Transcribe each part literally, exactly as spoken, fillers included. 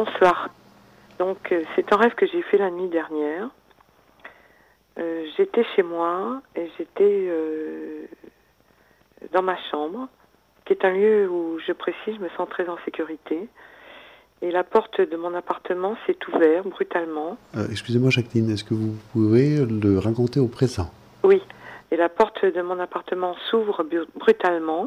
Bonsoir. Donc, euh, c'est un rêve que j'ai fait la nuit dernière. Euh, j'étais chez moi et j'étais euh, dans ma chambre, qui est un lieu où, je précise, je me sens très en sécurité. Et la porte de mon appartement s'est ouverte brutalement. Euh, excusez-moi, Jacqueline, est-ce que vous pouvez le raconter au présent? Oui. Et la porte de mon appartement s'ouvre brutalement.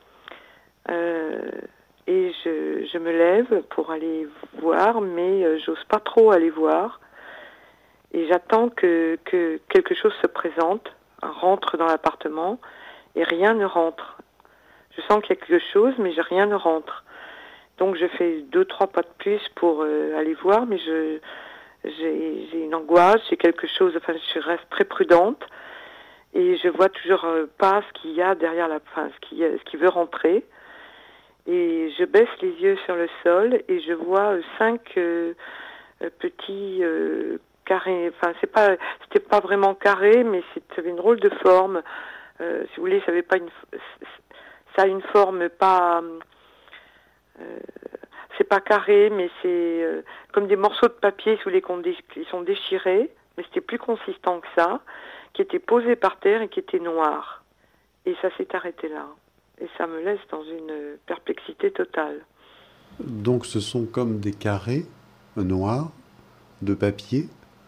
Euh, et je, je me lève pour aller voir, mais euh, j'ose pas trop aller voir. Et j'attends que, que quelque chose se présente, rentre dans l'appartement, et rien ne rentre. Je sens qu'il y a quelque chose, mais rien ne rentre. Donc je fais deux, trois pas de plus pour euh, aller voir, mais je j'ai, j'ai une angoisse, j'ai quelque chose, enfin je reste très prudente, et je vois toujours euh, pas ce qu'il y a derrière la, enfin ce qui, ce qui veut rentrer. Et je baisse les yeux sur le sol et je vois euh, cinq euh, euh, petits euh, carrés. Enfin, c'est pas, c'était pas vraiment carré, mais c'était une drôle de forme. Euh, si vous voulez, ça avait pas une, ça a une forme pas, euh, c'est pas carré, mais c'est euh, comme des morceaux de papier, si vous voulez, qui sont déchirés, mais c'était plus consistant que ça, qui étaient posés par terre et qui étaient noirs. Et ça s'est arrêté là. Et ça me laisse dans une perplexité totale. Donc ce sont comme des carrés noirs de papier,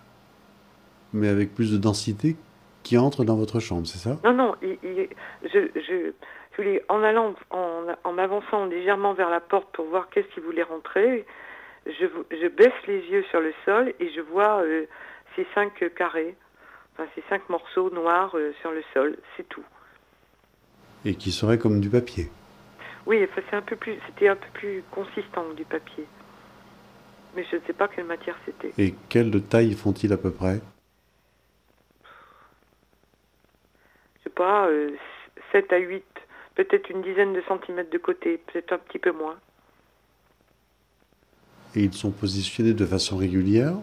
mais avec plus de densité, qui entrent dans votre chambre, c'est ça? Non, non, il, il, je, je, je voulais, en allant, en, en m'avançant légèrement vers la porte pour voir qu'est-ce qui voulait rentrer, je, je baisse les yeux sur le sol et je vois euh, ces cinq carrés, enfin ces cinq morceaux noirs euh, sur le sol, c'est tout. Et qui seraient comme du papier? Oui, enfin, c'est un peu plus, c'était un peu plus consistant que du papier. Mais je ne sais pas quelle matière c'était. Et quelle taille font-ils à peu près? Je sais pas, euh, sept à huit, peut-être une dizaine de centimètres de côté, peut-être un petit peu moins. Et ils sont positionnés de façon régulière?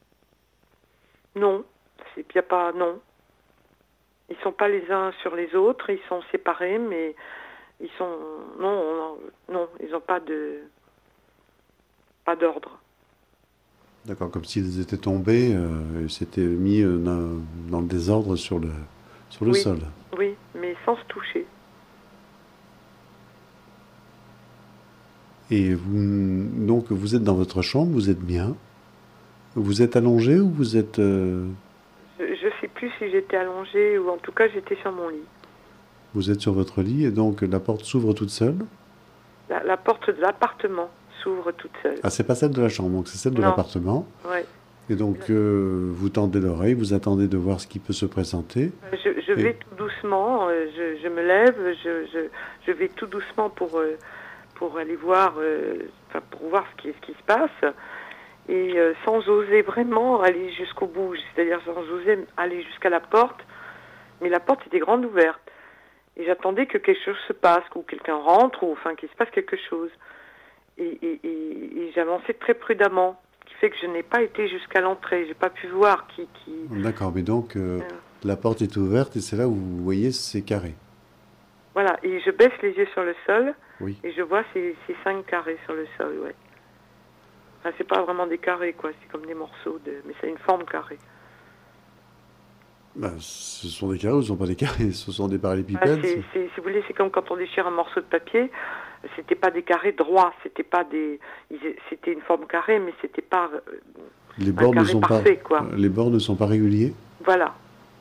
Non, il n'y a pas, non. Ils sont pas les uns sur les autres, ils sont séparés, mais ils sont, non, non, non ils n'ont pas de, pas d'ordre. D'accord, comme s'ils étaient tombés euh, et s'étaient mis euh, dans, dans le désordre sur le, sur le oui, sol. Oui, mais sans se toucher. Et vous, donc vous êtes dans votre chambre, vous êtes bien. Vous êtes allongé ou vous êtes... Euh... Je ne sais plus si j'étais allongée ou en tout cas j'étais sur mon lit. Vous êtes sur votre lit et donc la porte s'ouvre toute seule? La, la porte de l'appartement s'ouvre toute seule. Ah, c'est pas celle de la chambre, donc c'est celle de l'appartement. Ouais. Et donc euh, vous tendez l'oreille, vous attendez de voir ce qui peut se présenter. Je, je vais et... tout doucement, euh, je, je me lève, je, je, je vais tout doucement pour, euh, pour aller voir, euh, enfin, pour voir ce qui, ce qui se passe. Et euh, sans oser vraiment aller jusqu'au bout, c'est-à-dire sans oser aller jusqu'à la porte, mais la porte était grande ouverte. Et j'attendais que quelque chose se passe, ou quelqu'un rentre, ou enfin qu'il se passe quelque chose. Et, et, et, et j'avançais très prudemment, ce qui fait que je n'ai pas été jusqu'à l'entrée, j'ai pas pu voir qui... qui... D'accord, mais donc euh, euh... la porte est ouverte et c'est là où vous voyez ces carrés. Voilà, et je baisse les yeux sur le sol, oui. Et je vois ces, ces cinq carrés sur le sol, ouais. Enfin, c'est pas vraiment des carrés, quoi. C'est comme des morceaux, de... mais c'est une forme carrée. Ben, ce sont des carrés ou ce ne sont pas des carrés? Ce sont des parallélépipèdes? Ah, c'est, c'est, si vous voulez, c'est comme quand on déchire un morceau de papier. C'était pas des carrés droits, c'était pas des... C'était une forme carrée, mais c'était pas les bords un carré ne sont parfait, pas... quoi. Les bords ne sont pas réguliers? Voilà.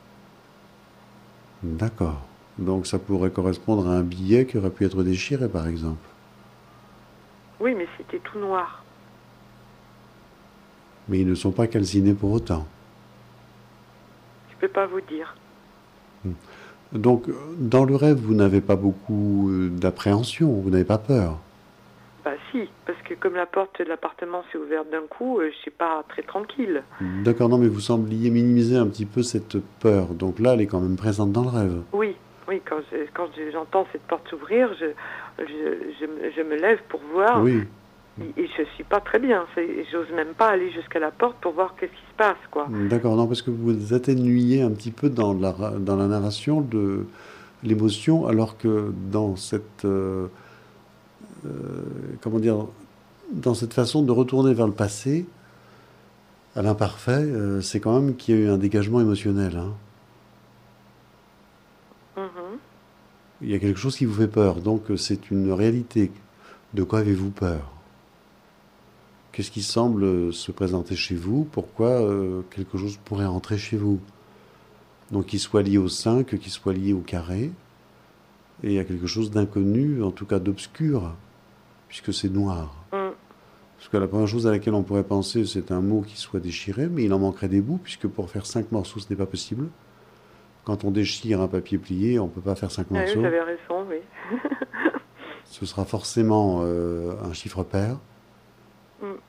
D'accord. Donc ça pourrait correspondre à un billet qui aurait pu être déchiré, par exemple. Oui, mais c'était tout noir. Mais ils ne sont pas calcinés pour autant. Je ne peux pas vous dire. Donc, dans le rêve, vous n'avez pas beaucoup d'appréhension, vous n'avez pas peur? Bah si, parce que comme la porte de l'appartement s'est ouverte d'un coup, euh, je ne suis pas très tranquille. D'accord, non, mais vous sembliez minimiser un petit peu cette peur. Donc là, elle est quand même présente dans le rêve. Oui, oui, quand, je, quand je, j'entends cette porte s'ouvrir, je, je, je, je me lève pour voir. Oui. Et je ne suis pas très bien. C'est, j'ose même pas aller jusqu'à la porte pour voir qu'est-ce qui se passe, quoi. D'accord, non, parce que vous atténuiez un petit peu dans la, dans la narration de l'émotion, alors que dans cette... Euh, euh, comment dire... dans cette façon de retourner vers le passé, à l'imparfait, euh, c'est quand même qu'il y a eu un dégagement émotionnel. Hein. Mhm. Il y a quelque chose qui vous fait peur, donc euh, c'est une réalité. De quoi avez-vous peur? Qu'est-ce qui semble euh, se présenter chez vous? Pourquoi euh, quelque chose pourrait entrer chez vous? Donc qu'il soit lié au cinq, qu'il soit lié au carré, et il y a quelque chose d'inconnu, en tout cas d'obscur, puisque c'est noir. Mm. Parce que la première chose à laquelle on pourrait penser, c'est un mot qui soit déchiré, mais il en manquerait des bouts, puisque pour faire cinq morceaux, ce n'est pas possible. Quand on déchire un papier plié, on ne peut pas faire cinq Ah oui, vous morceaux. avez raison, oui. Ce sera forcément euh, un chiffre pair. Mm.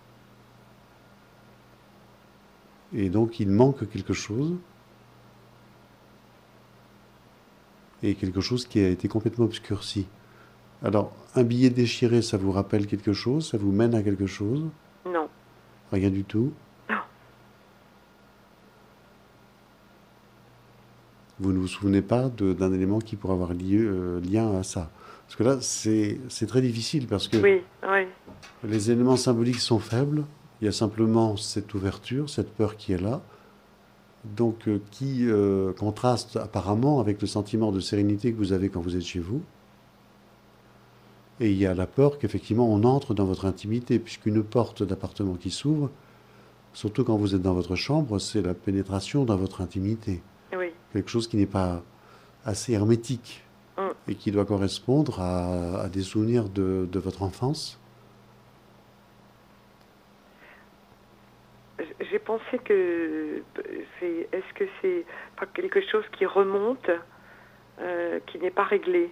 Et donc, il manque quelque chose, et quelque chose qui a été complètement obscurci. Alors, un billet déchiré, ça vous rappelle quelque chose? Ça vous mène à quelque chose? Non. Rien du tout. Non. Vous ne vous souvenez pas de- d'un élément qui pourrait avoir lieu, euh, lien à ça. Parce que là, c'est c'est très difficile, parce que Oui, oui. les éléments symboliques sont faibles. Il y a simplement cette ouverture, cette peur qui est là, donc euh, qui euh, contraste apparemment avec le sentiment de sérénité que vous avez quand vous êtes chez vous. Et il y a la peur qu'effectivement on entre dans votre intimité, puisqu'une porte d'appartement qui s'ouvre, surtout quand vous êtes dans votre chambre, c'est la pénétration dans votre intimité. Oui. Quelque chose qui n'est pas assez hermétique Mm. et qui doit correspondre à, à des souvenirs de, de votre enfance. J'ai pensé que c'est. Est-ce que c'est pas quelque chose qui remonte, euh, qui n'est pas réglé?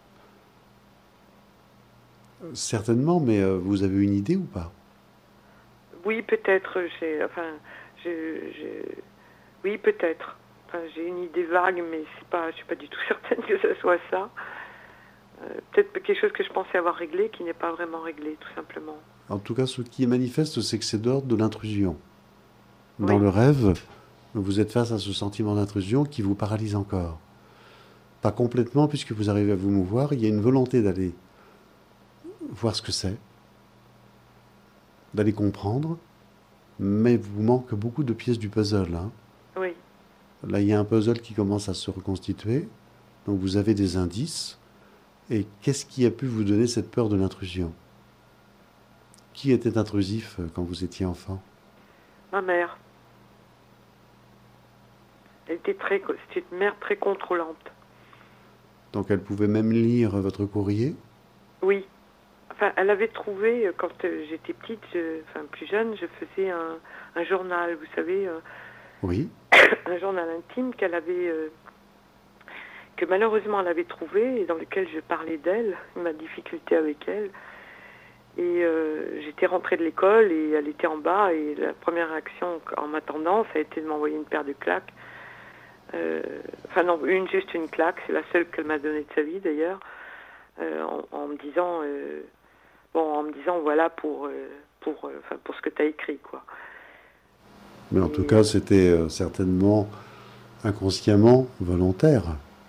Certainement, mais euh, vous avez une idée ou pas? Oui, peut-être. J'ai. Enfin, je. je- Oui, peut-être. Enfin, j'ai une idée vague, mais c'est pas. Je suis pas du tout certaine que ce soit ça. Euh, peut-être quelque chose que je pensais avoir réglé, qui n'est pas vraiment réglé, tout simplement. En tout cas, ce qui est manifeste, c'est que c'est d'ordre de l'intrusion. Dans Oui. le rêve, vous êtes face à ce sentiment d'intrusion qui vous paralyse encore. Pas complètement, puisque vous arrivez à vous mouvoir, il y a une volonté d'aller voir ce que c'est, d'aller comprendre, mais il vous manque beaucoup de pièces du puzzle. Hein. Oui. Là, il y a un puzzle qui commence à se reconstituer, donc vous avez des indices, et qu'est-ce qui a pu vous donner cette peur de l'intrusion? Qui était intrusif euh, quand vous étiez enfant? Ma mère. Elle était très. C'était une mère très contrôlante. Donc elle pouvait même lire votre courrier? Oui. Enfin, elle avait trouvé, euh, quand euh, j'étais petite, je- enfin plus jeune, je faisais un, un journal, vous savez, euh, Oui. un journal intime qu'elle avait, euh, que malheureusement elle avait trouvé et dans lequel je parlais d'elle, ma difficulté avec elle. Et euh, j'étais rentrée de l'école et elle était en bas et la première réaction en m'attendant, ça a été de m'envoyer une paire de claques. Euh, enfin non, une juste une claque, c'est la seule qu'elle m'a donnée de sa vie d'ailleurs, euh, en, en me disant... Euh, Bon, en me disant, voilà, pour, euh, pour, euh, enfin, pour ce que tu as écrit, quoi. Mais en Et, tout cas, c'était euh, certainement inconsciemment volontaire.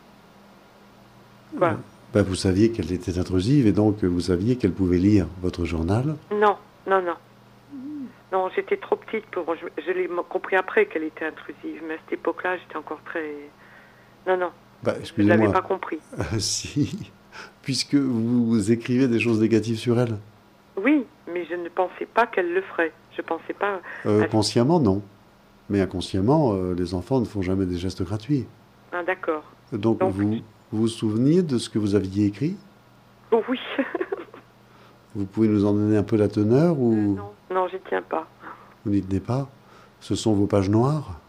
quoi? Ben, vous saviez qu'elle était intrusive et donc euh, vous saviez qu'elle pouvait lire votre journal. Non, non, non. Non, j'étais trop petite pour... Je, je l'ai compris après qu'elle était intrusive, mais à cette époque-là, j'étais encore très... Non, non, Ben, je ne l'avais excusez-moi, pas compris. si, puisque vous écrivez des choses négatives sur elle. Oui, mais je ne pensais pas qu'elle le ferait. Je pensais pas... Euh, À... consciemment, non. Mais inconsciemment, euh, les enfants ne font jamais des gestes gratuits. Ah, d'accord. Donc, Donc, vous vous vous souveniez de ce que vous aviez écrit? oh, oui. Vous pouvez nous en donner un peu la teneur Euh, ou non, non, j'y tiens pas. vous n'y tenez pas? Ce sont vos pages noires?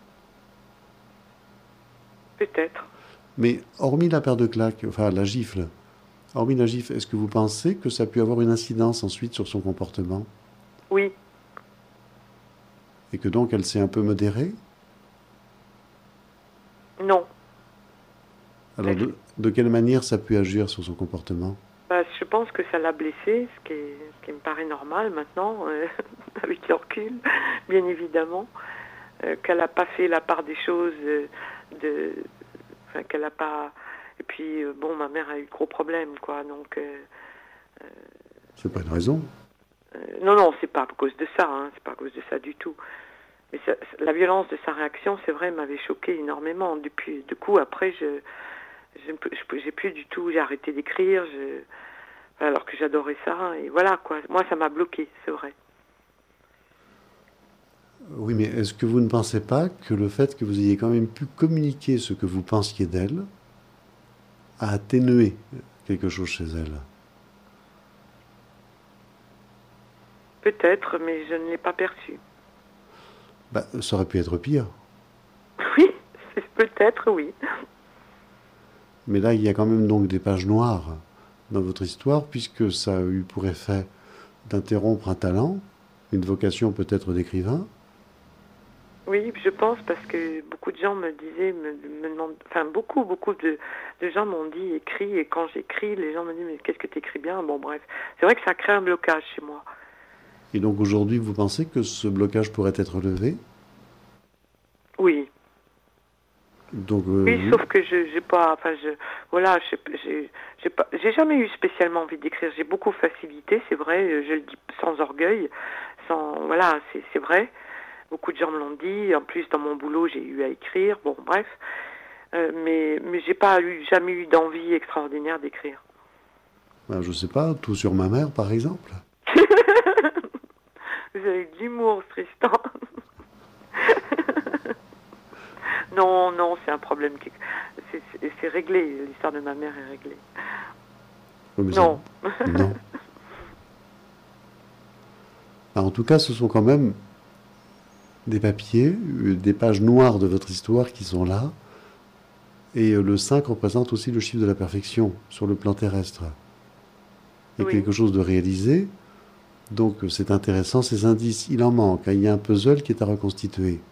Peut-être. Mais hormis la paire de claques, enfin la gifle, hormis la gifle, est-ce que vous pensez que ça a pu avoir une incidence ensuite sur son comportement? Oui, Et que donc elle s'est un peu modérée? non. Alors de, de quelle manière ça a pu agir sur son comportement? Bah, je pense que ça l'a blessée, ce qui, est, ce qui me paraît normal maintenant, euh, avec le recul, bien évidemment, euh, qu'elle n'a pas fait la part des choses, euh, de, enfin, qu'elle n'a pas... Et puis, euh, bon, ma mère a eu de gros problèmes, quoi, donc... Euh, C'est pas une raison. Euh, non, non, c'est pas à cause de ça, hein, c'est pas à cause de ça du tout. Mais ça, la violence de sa réaction, c'est vrai, m'avait choqué énormément. Depuis, du coup, après, je, je, je, j'ai plus du tout, j'ai arrêté d'écrire, je, alors que j'adorais ça. Et voilà, quoi. Moi, ça m'a bloqué, c'est vrai. Oui, mais est-ce que vous ne pensez pas que le fait que vous ayez quand même pu communiquer ce que vous pensiez d'elle a atténué quelque chose chez elle? Peut-être, mais je ne l'ai pas perçu. Bah, ça aurait pu être pire. Oui, c'est peut-être, oui. Mais là, il y a quand même donc des pages noires dans votre histoire, puisque ça a eu pour effet d'interrompre un talent, une vocation peut-être d'écrivain. Oui, je pense, parce que beaucoup de gens me disaient, me, me demandent, enfin beaucoup, beaucoup de, de gens m'ont dit écris, et quand j'écris, les gens me disent mais qu'est-ce que tu écris bien? Bon, bref, c'est vrai que ça crée un blocage chez moi. Et donc aujourd'hui, vous pensez que ce blocage pourrait être levé? Oui. Donc, euh, Oui, vous- sauf que je j'ai pas, enfin je, voilà, je- j'ai j'ai pas, j'ai jamais eu spécialement envie d'écrire. J'ai beaucoup facilité, c'est vrai, je le dis sans orgueil, sans, voilà, c'est c'est vrai. Beaucoup de gens me l'ont dit. En plus, dans mon boulot, j'ai eu à écrire. Bon, bref, euh, mais mais j'ai pas eu, jamais eu d'envie extraordinaire d'écrire. ben, je sais pas, tout sur ma mère, par exemple. Vous avez de l'humour, Tristan. Non, non, c'est un problème qui, c'est c'est- c'est réglé. L'histoire de ma mère est réglée. Oui, mais ça- Non. non. Ah, en tout cas, ce sont quand même des papiers, euh, des pages noires de votre histoire qui sont là. Et euh, le cinq représente aussi le chiffre de la perfection sur le plan terrestre. Il y a Oui. quelque chose de réalisé. Donc euh, c'est intéressant, ces indices, il en manque, hein. Il y a un puzzle qui est à reconstituer.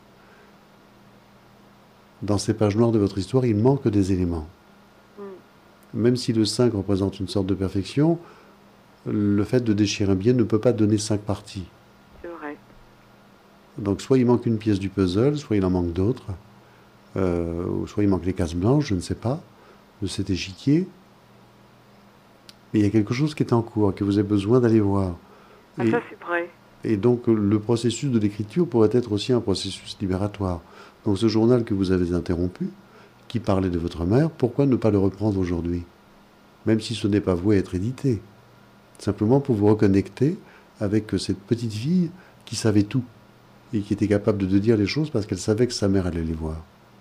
Dans ces pages noires de votre histoire, il manque des éléments. Mm. Même si le cinq représente une sorte de perfection, le fait de déchirer un billet ne peut pas donner cinq parties. C'est vrai. Donc soit il manque une pièce du puzzle, soit il en manque d'autres, euh, ou soit il manque les cases blanches, je ne sais pas, de cet échiquier. Mais il y a quelque chose qui est en cours, que vous avez besoin d'aller voir. Ah, Et, ça, c'est vrai. et donc le processus de l'écriture pourrait être aussi un processus libératoire. Donc ce journal que vous avez interrompu, qui parlait de votre mère, pourquoi ne pas le reprendre aujourd'hui? Même si ce n'est pas voué à être édité. Simplement pour vous reconnecter avec cette petite fille qui savait tout et qui était capable de dire les choses parce qu'elle savait que sa mère allait les voir.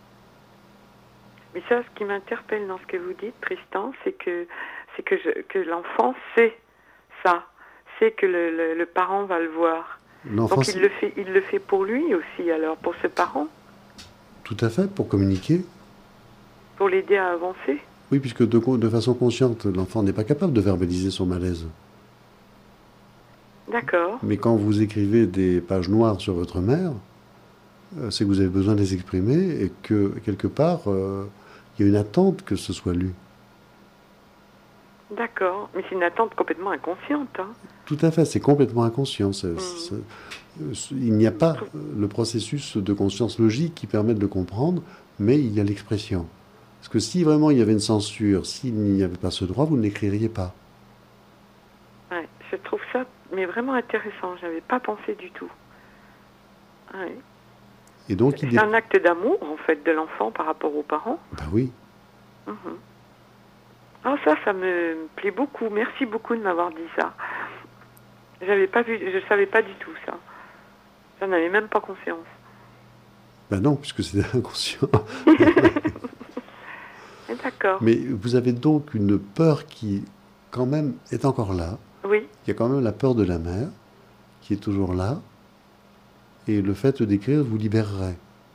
Mais ça, ce qui m'interpelle dans ce que vous dites, Tristan, c'est que c'est que, je, que l'enfant sait ça, sait que le, le, le parent va le voir. L'enfant, Donc il le fait, il le fait pour lui aussi, alors pour ce parent, tout à fait, pour communiquer. pour l'aider à avancer. Oui, puisque de, de façon consciente, l'enfant n'est pas capable de verbaliser son malaise. D'accord, Mais quand vous écrivez des pages noires sur votre mère, euh, c'est que vous avez besoin de les exprimer et que, quelque part, euh, il y a une attente que ce soit lu. d'accord. Mais c'est une attente complètement inconsciente. Hein. Tout à fait, c'est complètement inconscient. C'est- Mm. c'est- c'est- il n'y a pas le processus de conscience logique qui permet de le comprendre, mais il y a l'expression. Parce que si vraiment il y avait une censure, s'il n'y avait pas ce droit, vous ne l'écririez pas. Ouais, je trouve ça mais vraiment intéressant. J'avais pas pensé du tout. Ouais. Et donc, il C'est un acte d'amour, en fait, de l'enfant par rapport aux parents. Ben oui. Mhm. Ah, ça, ça me plaît beaucoup. Merci beaucoup de m'avoir dit ça. J'avais pas vu, je savais pas du tout ça. J'en avais même pas conscience. Ben non, puisque c'est inconscient. D'accord. Mais vous avez donc une peur qui, quand même, est encore là. Oui. Il y a quand même la peur de la mère, qui est toujours là. Et le fait d'écrire vous libérerait.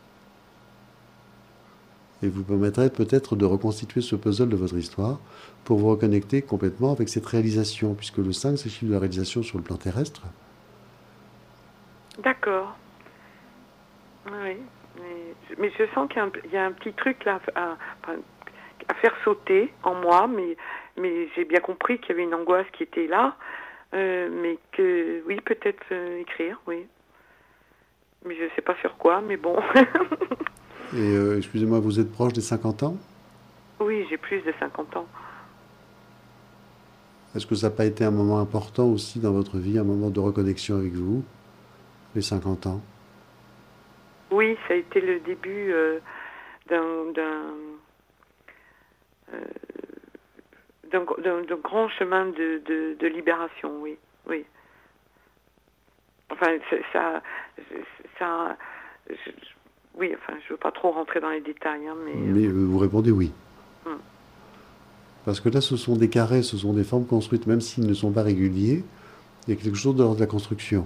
Et vous permettrait peut-être de reconstituer ce puzzle de votre histoire pour vous reconnecter complètement avec cette réalisation, puisque le cinq, c'est le chiffre de la réalisation sur le plan terrestre. D'accord. Oui. Mais, mais je sens qu'il y a un, il y a un petit truc là à, à faire sauter en moi, mais, mais j'ai bien compris qu'il y avait une angoisse qui était là, euh, mais que, oui, peut-être euh, écrire, oui. Mais je ne sais pas sur quoi, mais bon. Et euh, excusez-moi, vous êtes proche des cinquante ans? Oui, j'ai plus de cinquante ans. Est-ce que ça n'a pas été un moment important aussi dans votre vie, un moment de reconnexion avec vous, les cinquante ans? Oui, ça a été le début euh, d'un d'un euh, d'un d'un- d'un grand chemin de, de, de libération, oui, oui. Enfin, c'est- ça, ça, je- oui, enfin, je veux pas trop rentrer dans les détails, hein, mais Mais euh, vous répondez oui. euh, hmm. Parce que là, ce sont des carrés, ce sont des formes construites, même s'ils ne sont pas réguliers, il y a quelque chose de l'ordre de la construction.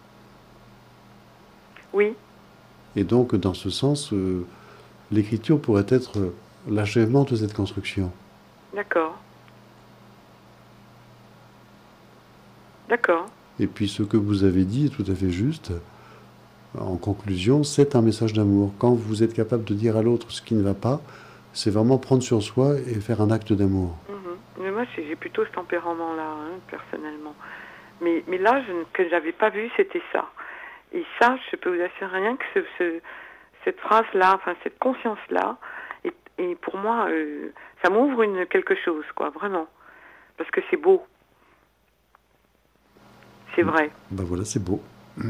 Oui, Et donc, dans ce sens, euh, l'écriture pourrait être euh, l'achèvement de cette construction. d'accord, d'accord, Et puis, ce que vous avez dit est tout à fait juste. En conclusion, c'est un message d'amour. Quand vous êtes capable de dire à l'autre ce qui ne va pas, c'est vraiment prendre sur soi et faire un acte d'amour. mhm. Mais moi, j'ai j'ai plutôt ce tempérament-là, hein, personnellement. Mais, mais là, je, ne- que j'avais pas vu, c'était ça. Et ça, je peux vous assurer rien que ce, ce- cette phrase-là, enfin cette conscience-là, et, et pour moi, euh, ça m'ouvre une quelque chose, quoi, vraiment, parce que c'est beau, c'est vrai. Ben voilà, c'est beau.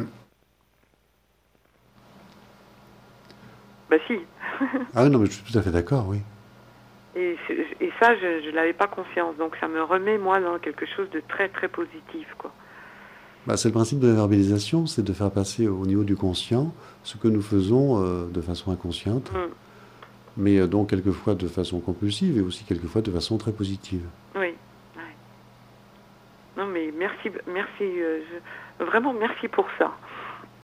Bah si. Ah non, mais je suis tout à fait d'accord, oui. Et, c'est- et ça, je, je n'avais pas conscience, donc ça me remet moi dans quelque chose de très très positif, quoi. Bah, c'est le principe de la verbalisation, c'est de faire passer au niveau du conscient ce que nous faisons euh, de façon inconsciente, Mm. mais euh, donc quelquefois de façon compulsive et aussi quelquefois de façon très positive. Oui. Ouais. Non mais merci, merci, euh, je- vraiment merci pour ça.